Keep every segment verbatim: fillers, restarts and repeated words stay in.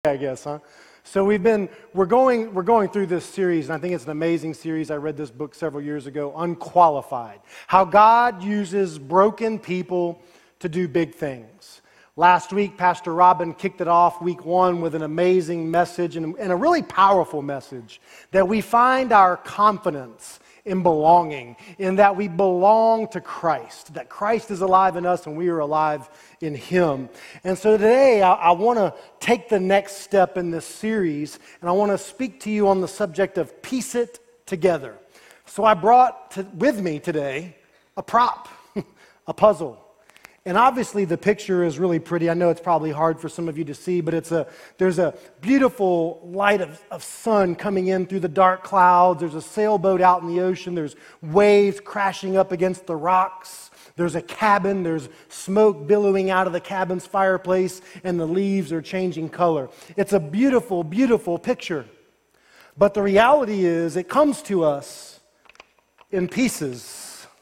I guess, huh? So we've been, we're going, we're going through this series, and I think it's an amazing series. I read this book several years ago, Unqualified. How God uses broken people to do big things. Last week, Pastor Robin kicked it off, week one, with an amazing message and, and a really powerful message that we find our confidence in belonging, in that we belong to Christ, that Christ is alive in us and we are alive in Him. And so today I, I want to take the next step in this series, and I want to speak to you on the subject of piece it together. So I brought to, with me today a prop, a puzzle. And obviously the picture is really pretty. I know it's probably hard for some of you to see, but it's a there's a beautiful light of, of sun coming in through the dark clouds. There's a sailboat out in the ocean. There's waves crashing up against the rocks. There's a cabin. There's smoke billowing out of the cabin's fireplace, and the leaves are changing color. It's a beautiful, beautiful picture. But the reality is it comes to us in pieces,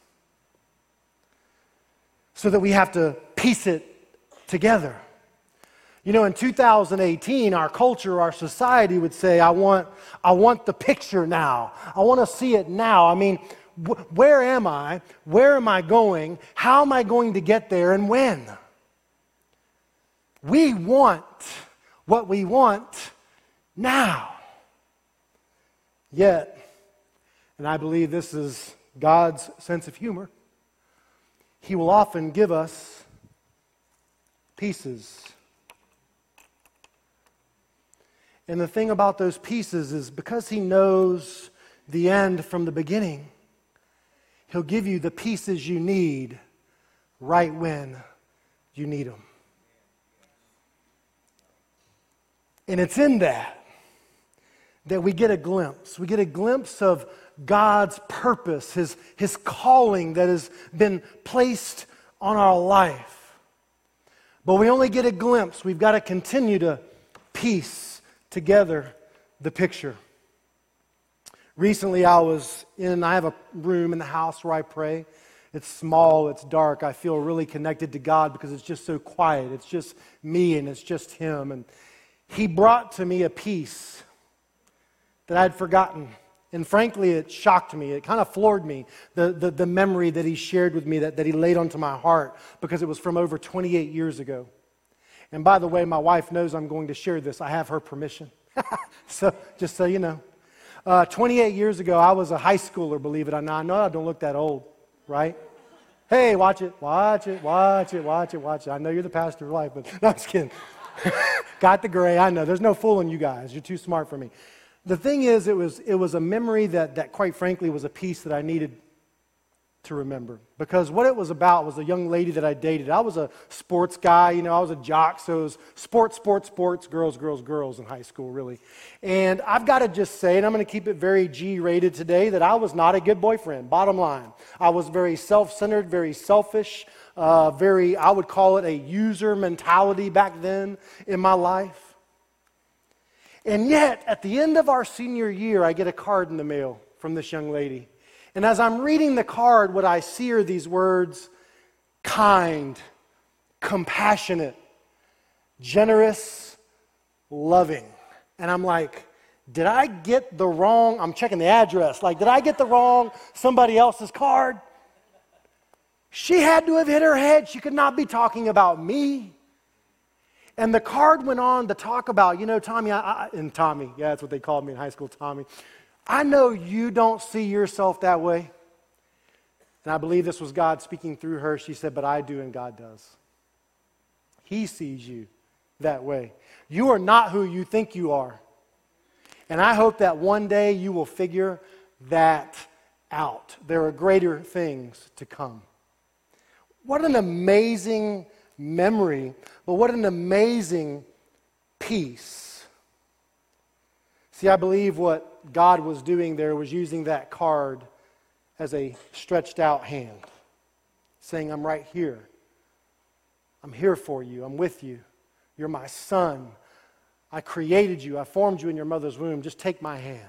so that we have to piece it together. You know, in two thousand eighteen, our culture, our society would say, I want, I want the picture now. I want to see it now. I mean, wh- where am I? Where am I going? How am I going to get there, and when? We want what we want now. Yet, and I believe this is God's sense of humor, He will often give us pieces. And the thing about those pieces is because He knows the end from the beginning, He'll give you the pieces you need right when you need them. And it's in that that we get a glimpse. We get a glimpse of God's purpose, His, His calling that has been placed on our life. But we only get a glimpse. We've got to continue to piece together the picture. Recently I was in, I have a room in the house where I pray. It's small, it's dark. I feel really connected to God because it's just so quiet. It's just me and it's just Him. And He brought to me a piece that I'd forgotten. And frankly, it shocked me. It kind of floored me, the, the, the memory that He shared with me, that, that He laid onto my heart, because it was from over twenty-eight years ago. And by the way, my wife knows I'm going to share this. I have her permission. So, just so you know. Uh, twenty-eight years ago, I was a high schooler, believe it or not. I know I don't look that old, right? Hey, watch it, watch it, watch it, watch it, watch it. I know you're the pastor of life, but no, I'm just kidding. Got the gray, I know. There's no fooling you guys. You're too smart for me. The thing is, it was it was a memory that, that, quite frankly, was a piece that I needed to remember. Because what it was about was a young lady that I dated. I was a sports guy, you know, I was a jock, so it was sports, sports, sports, girls, girls, girls in high school, really. And I've got to just say, and I'm going to keep it very G-rated today, that I was not a good boyfriend, bottom line. I was very self-centered, very selfish, uh, very, I would call it a user mentality back then in my life. And yet, at the end of our senior year, I get a card in the mail from this young lady. And as I'm reading the card, what I see are these words: kind, compassionate, generous, loving. And I'm like, did I get the wrong, I'm checking the address, like, did I get the wrong somebody else's card? She had to have hit her head. She could not be talking about me. And the card went on to talk about, you know, Tommy, I, I, and Tommy, yeah, that's what they called me in high school, Tommy. I know you don't see yourself that way. And I believe this was God speaking through her. She said, but I do and God does. He sees you that way. You are not who you think you are. And I hope that one day you will figure that out. There are greater things to come. What an amazing memory, but what an amazing piece. See, I believe what God was doing there was using that card as a stretched out hand, saying, I'm right here. I'm here for you. I'm with you. You're my son. I created you. I formed you in your mother's womb. Just take my hand.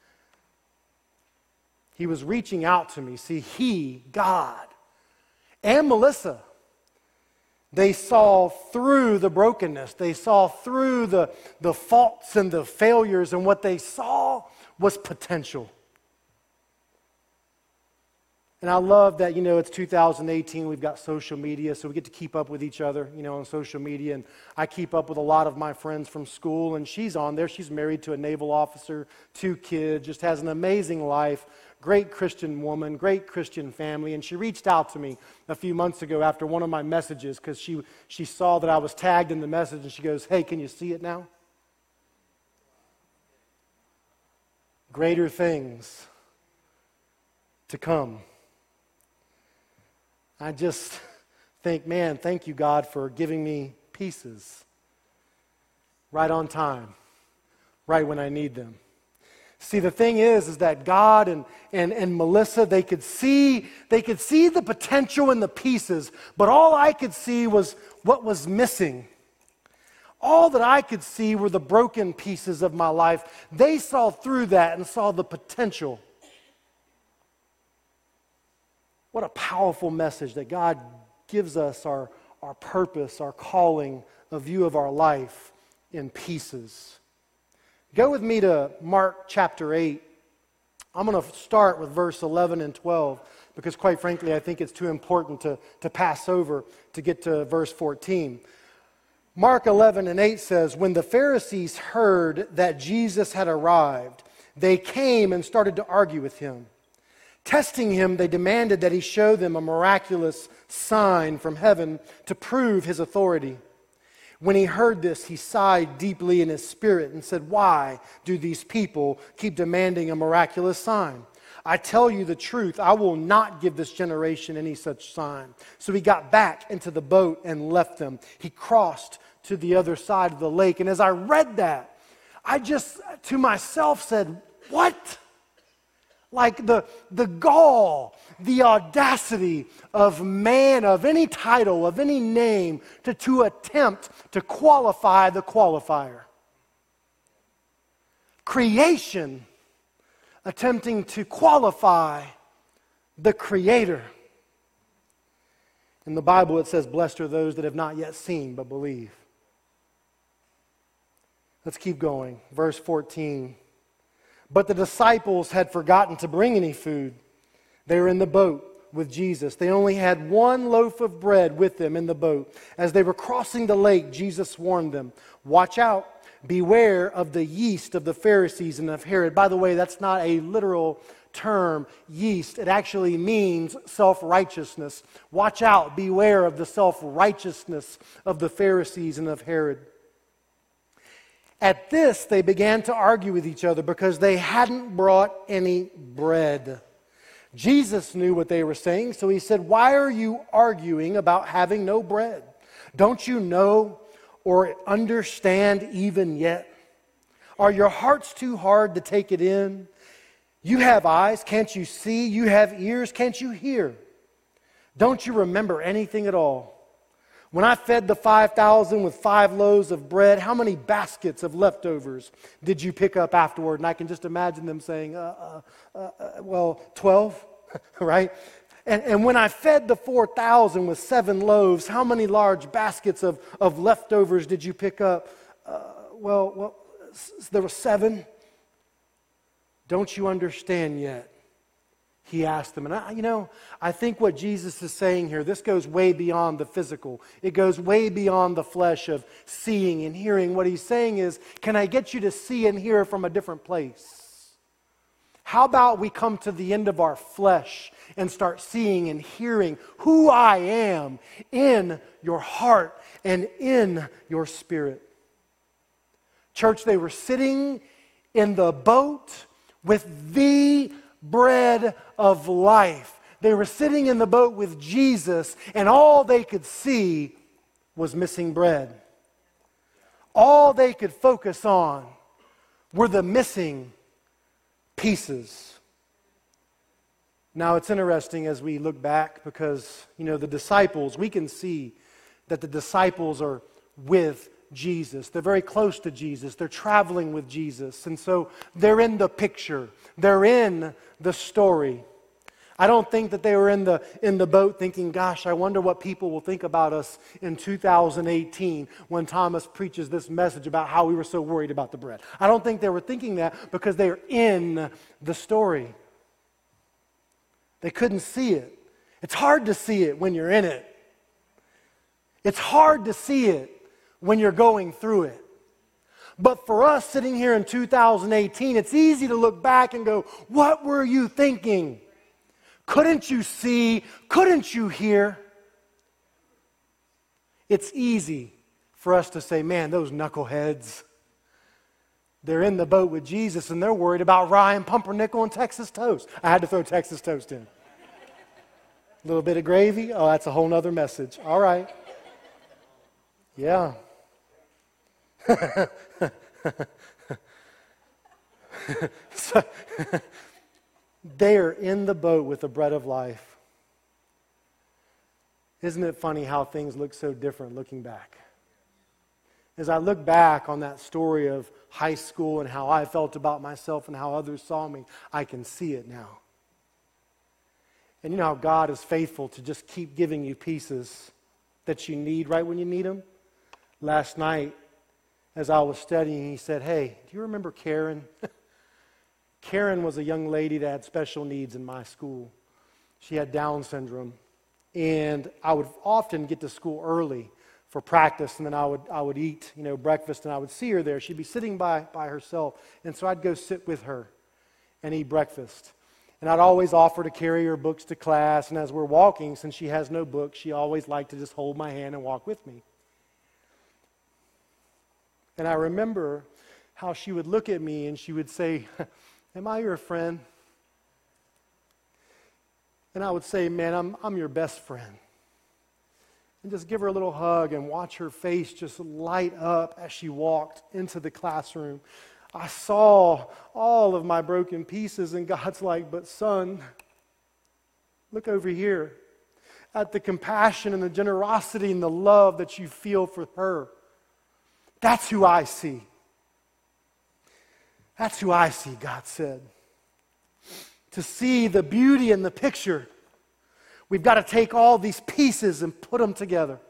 He was reaching out to me. See, He, God, and Melissa They saw through the brokenness. They saw through the, the faults and the failures, and what they saw was potential. And I love that, you know, it's two thousand eighteen, we've got social media, so we get to keep up with each other, you know, on social media. And I keep up with a lot of my friends from school, and she's on there. She's married to a naval officer, two kids, just has an amazing life, great Christian woman, great Christian family. And she reached out to me a few months ago after one of my messages because she, she saw that I was tagged in the message, and she goes, "Hey, can you see it now? Greater things to come." I just think, man, thank you, God, for giving me pieces right on time, right when I need them. See, the thing is, is that God and, and, and Melissa, they could see, they could see the potential in the pieces, but all I could see was what was missing. All that I could see were the broken pieces of my life. They saw through that and saw the potential. What a powerful message that God gives us our, our purpose, our calling, a view of our life in pieces. Go with me to Mark chapter eight. I'm going to start with verse eleven and twelve because, quite frankly, I think it's too important to, to pass over to get to verse fourteen. Mark eleven and eight says, "When the Pharisees heard that Jesus had arrived, they came and started to argue with him. Testing him, they demanded that he show them a miraculous sign from heaven to prove his authority. When he heard this, he sighed deeply in his spirit and said, 'Why do these people keep demanding a miraculous sign? I tell you the truth, I will not give this generation any such sign.' So he got back into the boat and left them. He crossed to the other side of the lake. And as I read that, I just to myself said, what? Like the, the gall, the audacity of man, of any title, of any name, to, to attempt to qualify the qualifier. Creation attempting to qualify the Creator. In the Bible it says, "Blessed are those that have not yet seen but believe." Let's keep going. Verse fourteen. "But the disciples had forgotten to bring any food. They were in the boat with Jesus. They only had one loaf of bread with them in the boat. As they were crossing the lake, Jesus warned them, 'Watch out, beware of the yeast of the Pharisees and of Herod.'" By the way, that's not a literal term, yeast. It actually means self-righteousness. Watch out, beware of the self-righteousness of the Pharisees and of Herod. At this, they began to argue with each other because they hadn't brought any bread. Jesus knew what they were saying, so he said, "Why are you arguing about having no bread? Don't you know or understand even yet? Are your hearts too hard to take it in? You have eyes, can't you see? You have ears, can't you hear? Don't you remember anything at all? When I fed the five thousand with five loaves of bread, how many baskets of leftovers did you pick up afterward?" And I can just imagine them saying, uh, uh, uh, well, twelve, right? And, and when I fed the four thousand with seven loaves, how many large baskets of, of leftovers did you pick up? Uh, well, well, there were seven. Don't you understand yet? He asked them. And I, you know, I think what Jesus is saying here, this goes way beyond the physical. It goes way beyond the flesh of seeing and hearing. What he's saying is, can I get you to see and hear from a different place? How about we come to the end of our flesh and start seeing and hearing who I am in your heart and in your spirit? Church, they were sitting in the boat with the bread of life. They were sitting in the boat with Jesus, and all they could see was missing bread. All they could focus on were the missing pieces. Now, it's interesting as we look back because, you know, the disciples, we can see that the disciples are with Jesus. They're very close to Jesus. They're traveling with Jesus. And so they're in the picture. They're in the story. I don't think that they were in the, in the boat thinking, gosh, I wonder what people will think about us in two thousand eighteen when Thomas preaches this message about how we were so worried about the bread. I don't think they were thinking that because they were in the story. They couldn't see it. It's hard to see it when you're in it. It's hard to see it when you're going through it. But for us sitting here in two thousand eighteen, it's easy to look back and go, what were you thinking? Couldn't you see? Couldn't you hear? It's easy for us to say, man, those knuckleheads, they're in the boat with Jesus and they're worried about rye and pumpernickel and Texas toast. I had to throw Texas toast in. A little bit of gravy? Oh, that's a whole nother message. All right. Yeah. so, they are in the boat with the bread of life. Isn't it funny how things look so different looking back? As I look back on that story of high school and how I felt about myself and how others saw me, I can see it now. And you know how God is faithful to just keep giving you pieces that you need right when you need them? Last night, as I was studying, he said, hey, do you remember Karen? Karen was a young lady that had special needs in my school. She had Down syndrome. And I would often get to school early for practice, and then I would I would eat, you know, breakfast, and I would see her there. She'd be sitting by, by herself. And so I'd go sit with her and eat breakfast. And I'd always offer to carry her books to class. And as we're walking, since she has no books, she always liked to just hold my hand and walk with me. And I remember how she would look at me and she would say, am I your friend? And I would say, man, I'm, I'm your best friend. And just give her a little hug and watch her face just light up as she walked into the classroom. I saw all of my broken pieces, and God's like, but son, look over here at the compassion and the generosity and the love that you feel for her. That's who I see. That's who I see, God said. To see the beauty in the picture, we've got to take all these pieces and put them together.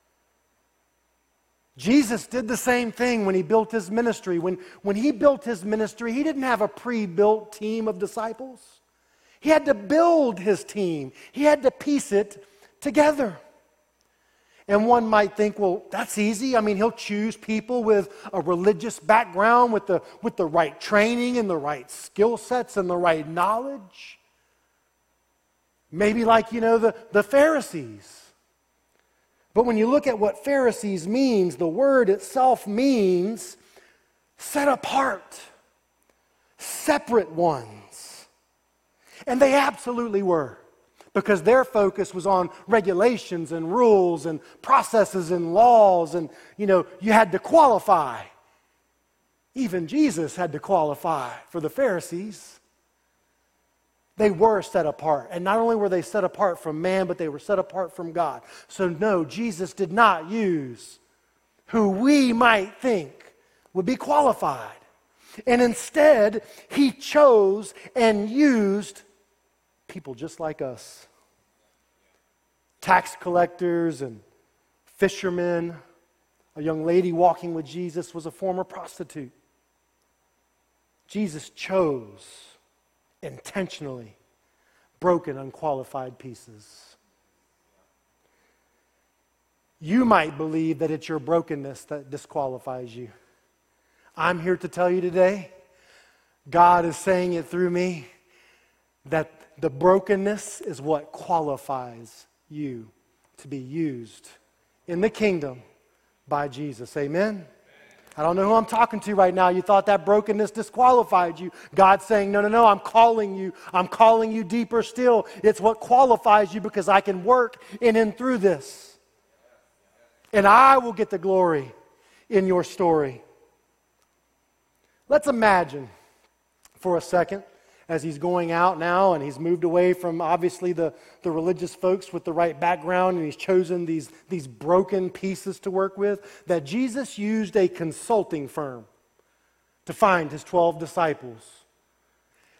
Jesus did the same thing when he built his ministry. When, when he built his ministry, he didn't have a pre-built team of disciples. He had to build his team. He had to piece it together. And one might think, well, that's easy. I mean, he'll choose people with a religious background, with the, with the right training and the right skill sets and the right knowledge. Maybe like, you know, the, the Pharisees. But when you look at what Pharisees means, the word itself means set apart, separate ones. And they absolutely were. Because their focus was on regulations and rules and processes and laws, and, you know, you had to qualify. Even Jesus had to qualify for the Pharisees. They were set apart. And not only were they set apart from man, but they were set apart from God. So no, Jesus did not use who we might think would be qualified. And instead, he chose and used people just like us. Tax collectors and fishermen. A young lady walking with Jesus was a former prostitute. Jesus chose intentionally broken, unqualified pieces. You might believe that it's your brokenness that disqualifies you. I'm here to tell you today, God is saying it through me, that the brokenness is what qualifies you to be used in the kingdom by Jesus. Amen? I don't know who I'm talking to right now. You thought that brokenness disqualified you. God's saying, no, no, no, I'm calling you. I'm calling you deeper still. It's what qualifies you because I can work in and through this. And I will get the glory in your story. Let's imagine for a second, as he's going out now and he's moved away from obviously the, the religious folks with the right background, and he's chosen these, these broken pieces to work with, that Jesus used a consulting firm to find his twelve disciples.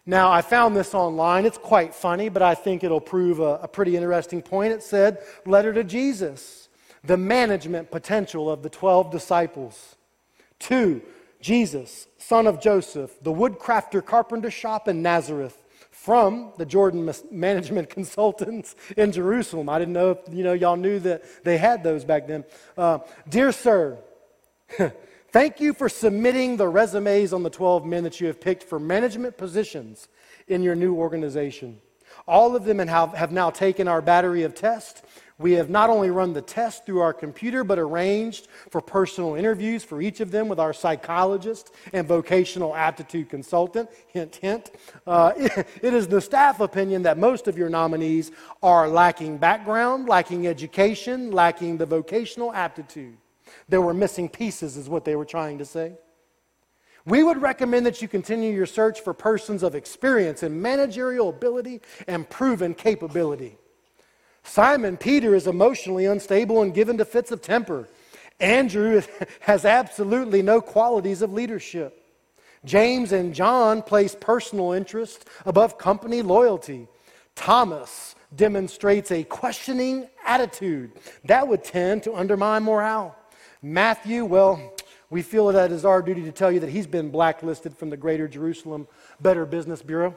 Now, I found this online. It's quite funny, but I think it'll prove a, a pretty interesting point. It said, letter to Jesus, the management potential of the twelve disciples. Two, Jesus, son of Joseph, the woodcrafter carpenter shop in Nazareth, from the Jordan Management Consultants in Jerusalem. I didn't know if you know y'all knew that they had those back then. Uh, Dear sir, thank you for submitting the resumes on the twelve men that you have picked for management positions in your new organization. All of them have, have now taken our battery of tests. We have not only run the test through our computer, but arranged for personal interviews for each of them with our psychologist and vocational aptitude consultant. Hint, hint. Uh, it, it is the staff opinion that most of your nominees are lacking background, lacking education, lacking the vocational aptitude. There were missing pieces is what they were trying to say. We would recommend that you continue your search for persons of experience in managerial ability and proven capability. Simon Peter is emotionally unstable and given to fits of temper. Andrew has absolutely no qualities of leadership. James and John place personal interest above company loyalty. Thomas demonstrates a questioning attitude that would tend to undermine morale. Matthew, well, we feel that it is our duty to tell you that he's been blacklisted from the Greater Jerusalem Better Business Bureau.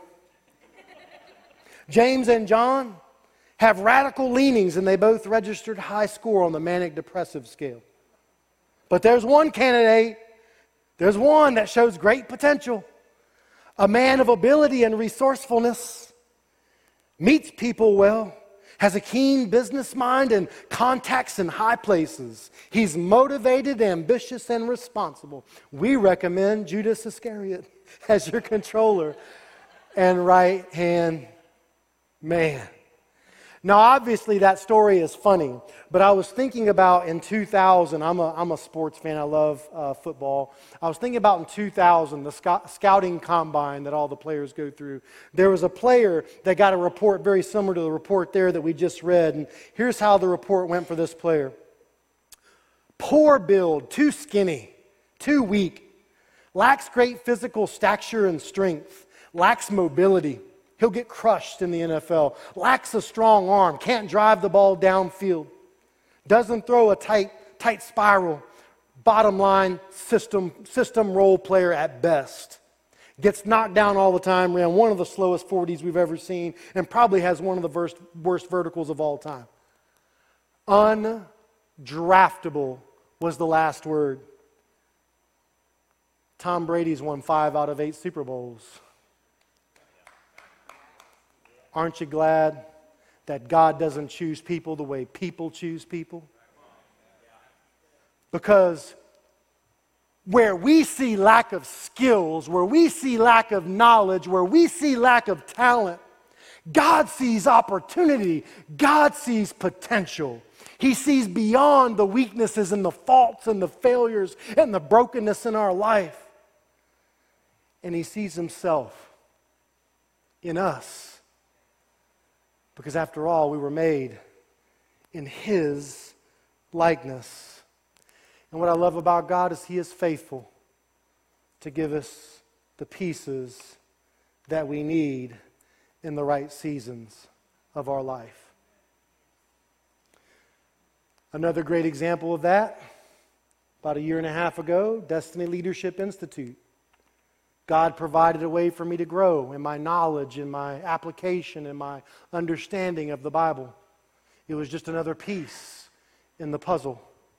James and John have radical leanings, and they both registered high score on the manic depressive scale. But there's one candidate, there's one that shows great potential. A man of ability and resourcefulness, meets people well, has a keen business mind and contacts in high places. He's motivated, ambitious, and responsible. We recommend Judas Iscariot as your controller and right-hand man. Now, obviously, that story is funny, but I was thinking about in two thousand, I'm a, I'm a sports fan, I love uh, football. I was thinking about in two thousand, the sc- scouting combine that all the players go through. There was a player that got a report very similar to the report there that we just read, and here's how the report went for this player. Poor build, too skinny, too weak, lacks great physical stature and strength, lacks mobility. He'll get crushed in the N F L. Lacks a strong arm. Can't drive the ball downfield. Doesn't throw a tight, tight spiral. Bottom line, system, system role player at best. Gets knocked down all the time. Ran one of the slowest forties we've ever seen. And probably has one of the worst, worst verticals of all time. Undraftable was the last word. Tom Brady's won five out of eight Super Bowls. Aren't you glad that God doesn't choose people the way people choose people? Because where we see lack of skills, where we see lack of knowledge, where we see lack of talent, God sees opportunity. God sees potential. He sees beyond the weaknesses and the faults and the failures and the brokenness in our life. And He sees Himself in us. Because after all, we were made in His likeness. And what I love about God is He is faithful to give us the pieces that we need in the right seasons of our life. Another great example of that, about a year and a half ago, Destiny Leadership Institute. God provided a way for me to grow in my knowledge, in my application, in my understanding of the Bible. It was just another piece in the puzzle.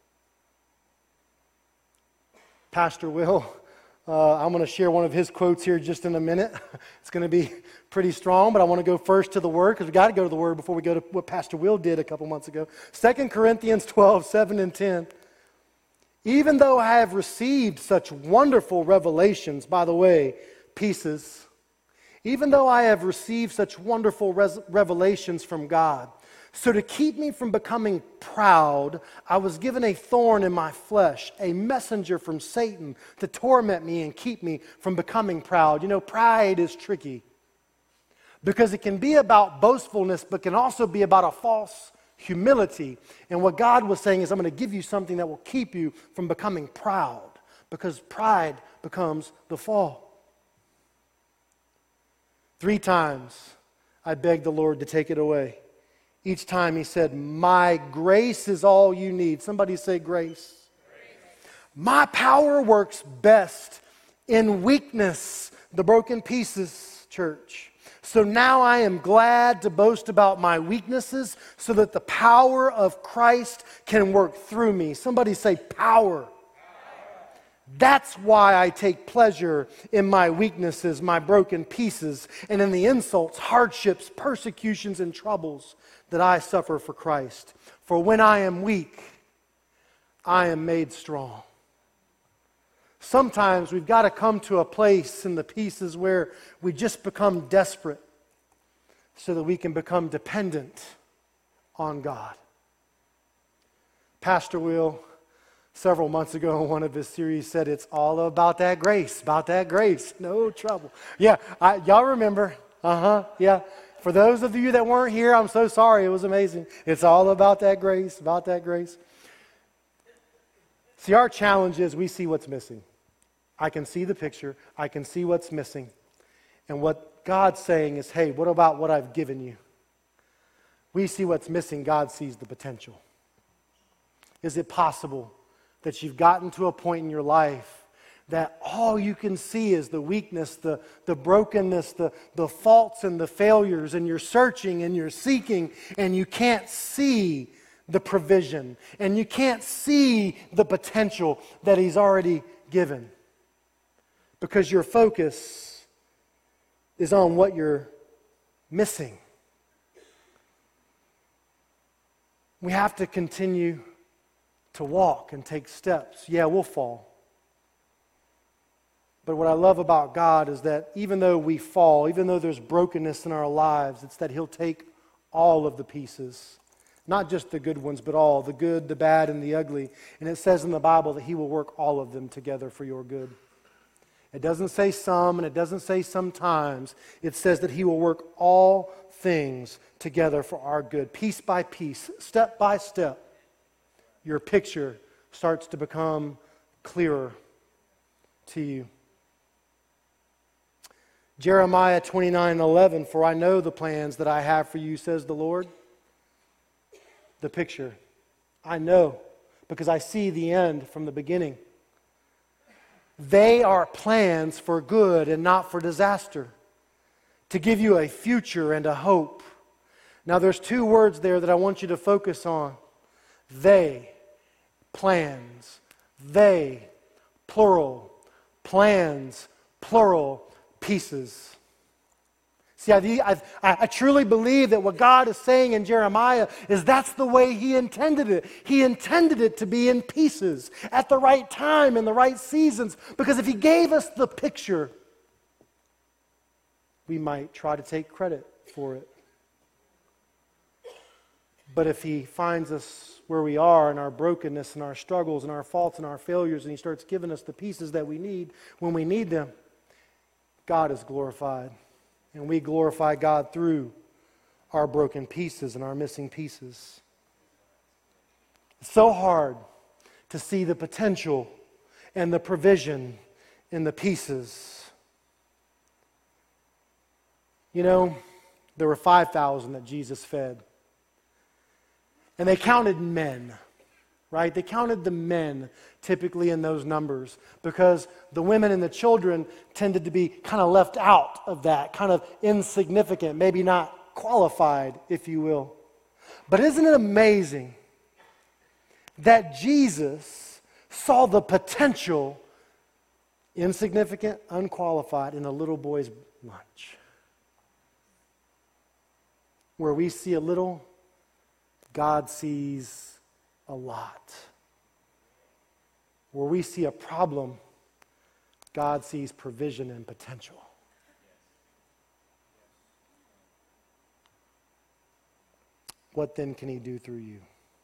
Pastor Will, uh, I'm going to share one of his quotes here just in a minute. It's going to be pretty strong, but I want to go first to the Word, because we've got to go to the Word before we go to what Pastor Will did a couple months ago. Second Corinthians twelve, seven and ten. Even though I have received such wonderful revelations, by the way, pieces, even though I have received such wonderful res- revelations from God, so to keep me from becoming proud, I was given a thorn in my flesh, a messenger from Satan to torment me and keep me from becoming proud. You know, pride is tricky because it can be about boastfulness, but can also be about a false humility. And what God was saying is, I'm going to give you something that will keep you from becoming proud, because pride becomes the fall. Three times I begged the Lord to take it away. Each time he said, my grace is all you need. Somebody say grace. Grace. My power works best in weakness, the broken pieces, church. So now I am glad to boast about my weaknesses so that the power of Christ can work through me. Somebody say power. That's why I take pleasure in my weaknesses, my broken pieces, and in the insults, hardships, persecutions, and troubles that I suffer for Christ. For when I am weak, I am made strong. Sometimes we've got to come to a place in the pieces where we just become desperate so that we can become dependent on God. Pastor Will, several months ago in one of his series, said it's all about that grace, about that grace, no trouble. Yeah, I, y'all remember, uh-huh, yeah. For those of you that weren't here, I'm so sorry, it was amazing. It's all about that grace, about that grace. See, our challenge is we see what's missing. I can see the picture, I can see what's missing. And what God's saying is, hey, what about what I've given you? We see what's missing, God sees the potential. Is it possible that you've gotten to a point in your life that all you can see is the weakness, the, the brokenness, the, the faults and the failures, and you're searching and you're seeking, and you can't see the provision, and you can't see the potential that He's already given? Because your focus is on what you're missing. We have to continue to walk and take steps. Yeah, we'll fall. But what I love about God is that even though we fall, even though there's brokenness in our lives, it's that He'll take all of the pieces. Not just the good ones, but all. The good, the bad, and the ugly. And it says in the Bible that He will work all of them together for your good. It doesn't say some, and it doesn't say sometimes. It says that He will work all things together for our good. Piece by piece, step by step, your picture starts to become clearer to you. Jeremiah twenty-nine eleven, for I know the plans that I have for you, says the Lord. The picture. I know, because I see the end from the beginning. They are plans for good and not for disaster, to give you a future and a hope. Now there's two words there that I want you to focus on. They, plans. They, plural. Plans, plural. Pieces. See, I, I, I truly believe that what God is saying in Jeremiah is that's the way He intended it. He intended it to be in pieces at the right time, in the right seasons. Because if He gave us the picture, we might try to take credit for it. But if He finds us where we are in our brokenness and our struggles and our faults and our failures, and He starts giving us the pieces that we need when we need them, God is glorified. And we glorify God through our broken pieces and our missing pieces. It's so hard to see the potential and the provision in the pieces. You know, there were five thousand that Jesus fed. And they counted men, right? They counted the men typically in those numbers because the women and the children tended to be kind of left out of that, kind of insignificant, maybe not qualified, if you will. But isn't it amazing that Jesus saw the potential, insignificant, unqualified, in a little boy's lunch? Where we see a little, God sees a lot. Where we see a problem, God sees provision and potential. What then can He do through you?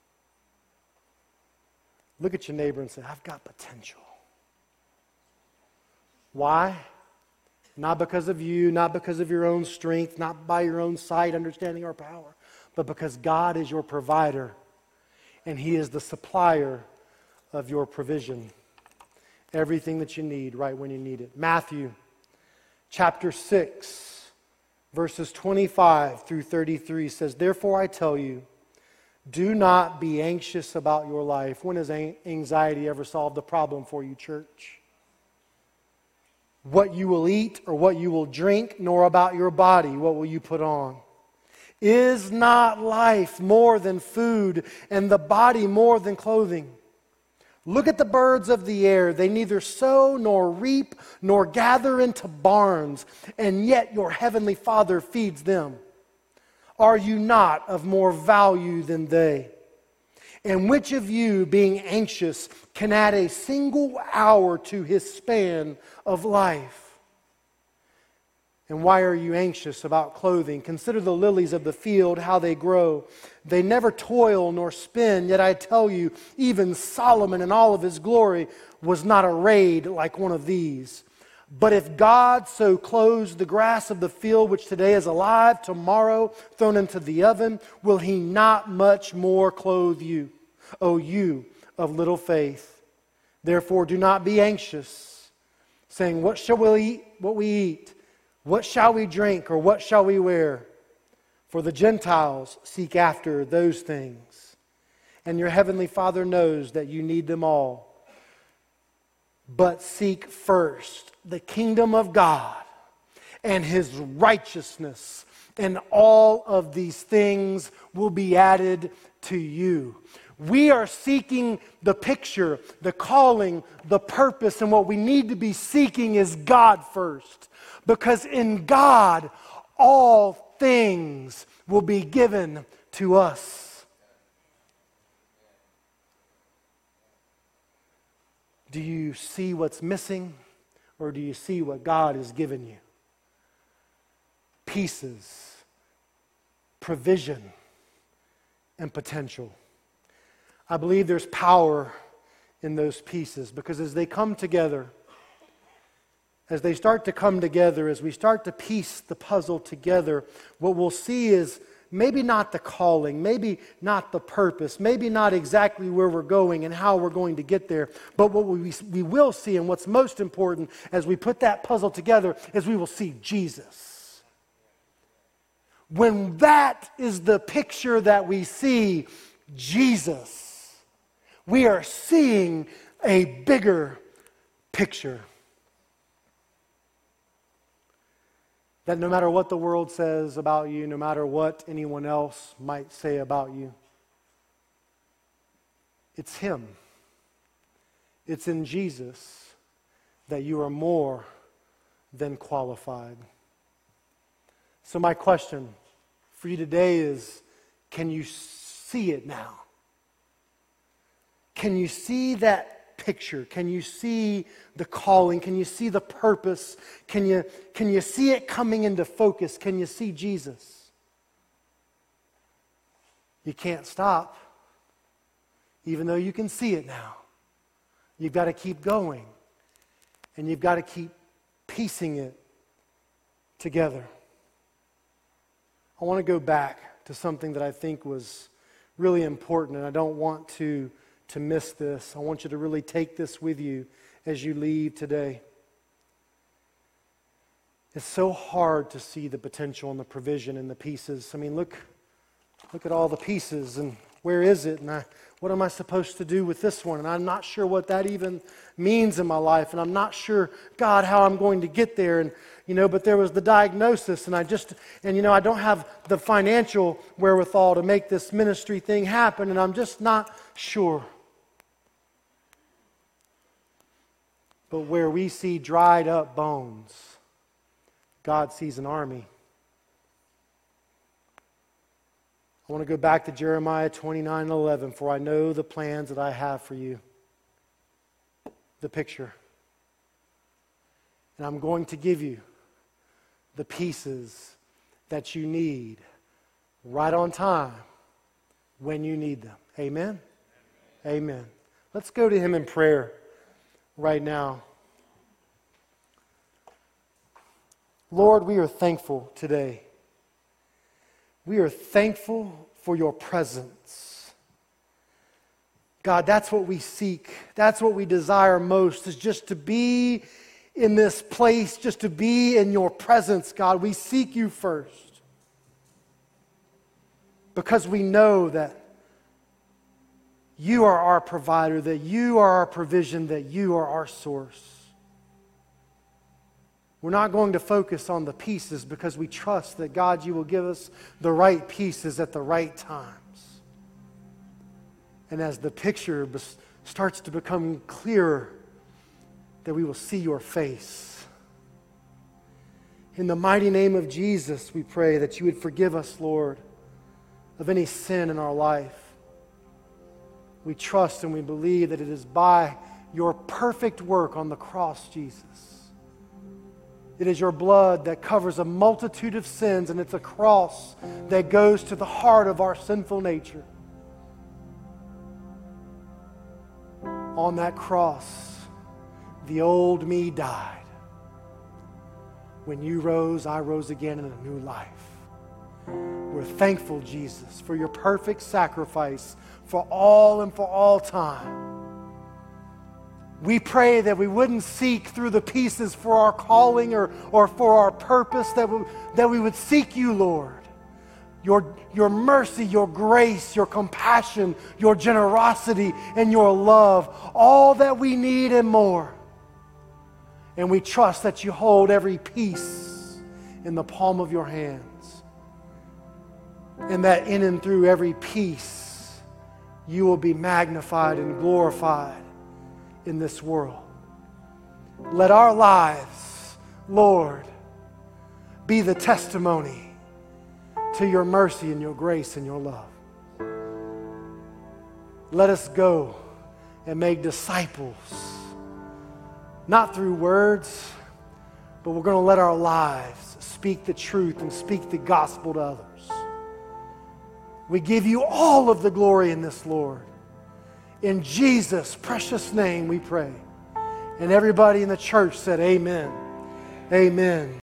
Look at your neighbor and say, I've got potential. Why? Not because of you, not because of your own strength, not by your own sight, understanding, or power, but because God is your provider and He is the supplier of your provision. Everything that you need right when you need it. Matthew chapter six, Verses twenty-five through thirty-three says, "Therefore I tell you, do not be anxious about your life." When has anxiety ever solved the problem for you, church? What you will eat or what you will drink, nor about your body, what will you put on? Is not life more than food, and the body more than clothing? Look at the birds of the air. They neither sow nor reap nor gather into barns, and yet your heavenly Father feeds them. Are you not of more value than they? And which of you, being anxious, can add a single hour to his span of life? And why are you anxious about clothing? Consider the lilies of the field, how they grow. They never toil nor spin, yet I tell you, even Solomon in all of his glory was not arrayed like one of these. But if God so clothes the grass of the field, which today is alive, tomorrow thrown into the oven, will he not much more clothe you, O you of little faith? Therefore do not be anxious, saying, what shall we eat, what we eat? What shall we drink, or what shall we wear? For the Gentiles seek after those things, and your heavenly Father knows that you need them all. But seek first the kingdom of God and his righteousness, and all of these things will be added to you. We are seeking the picture, the calling, the purpose, and what we need to be seeking is God first. Because in God, all things will be given to us. Do you see what's missing, or do you see what God has given you? Pieces, provision, and potential. I believe there's power in those pieces, because as they come together, as they start to come together, as we start to piece the puzzle together, what we'll see is maybe not the calling, maybe not the purpose, maybe not exactly where we're going and how we're going to get there, but what we, we will see, and what's most important as we put that puzzle together, is we will see Jesus. When that is the picture that we see, Jesus, we are seeing a bigger picture. That no matter what the world says about you, no matter what anyone else might say about you, it's Him. It's in Jesus that you are more than qualified. So my question for you today is, can you see it now? Can you see that picture? Can you see the calling? Can you see the purpose? Can you, can you see it coming into focus? Can you see Jesus? You can't stop, even though you can see it now. You've got to keep going, and you've got to keep piecing it together. I want to go back to something that I think was really important, and I don't want to to miss this. I want you to really take this with you as you leave today. It's so hard to see the potential and the provision and the pieces. I mean, look, look at all the pieces, and where is it? And I, what am I supposed to do with this one? And I'm not sure what that even means in my life, and I'm not sure, God, how I'm going to get there. And you know, but there was the diagnosis, and I just, and you know, I don't have the financial wherewithal to make this ministry thing happen, and I'm just not sure. But where we see dried up bones, God sees an army. I want to go back to Jeremiah twenty-nine eleven. For I know the plans that I have for you. The picture. And I'm going to give you the pieces that you need right on time when you need them. Amen? Amen. Let's go to Him in prayer right now. Lord, we are thankful today. We are thankful for your presence. God, that's what we seek. That's what we desire most, is just to be in this place just to be in your presence, God. We seek you first because we know that you are our provider, that you are our provision, that you are our source. We're not going to focus on the pieces because we trust that, God, you will give us the right pieces at the right times. And as the picture bes- starts to become clearer, that we will see your face. In the mighty name of Jesus, we pray that you would forgive us, Lord, of any sin in our life. We trust and we believe that it is by your perfect work on the cross, Jesus. It is your blood that covers a multitude of sins, and it's a cross that goes to the heart of our sinful nature. On that cross, the old me died. When you rose, I rose again in a new life. We're thankful, Jesus, for your perfect sacrifice for all and for all time. We pray that we wouldn't seek through the pieces for our calling or, or for our purpose, that we, that we would seek you, Lord. Your, your mercy, your grace, your compassion, your generosity, and your love, all that we need and more. And we trust that you hold every piece in the palm of your hands. And that in and through every piece, you will be magnified and glorified in this world. Let our lives, Lord, be the testimony to your mercy and your grace and your love. Let us go and make disciples, not through words, but we're going to let our lives speak the truth and speak the gospel to others. We give you all of the glory in this, Lord. In Jesus' precious name we pray. And everybody in the church said amen. Amen.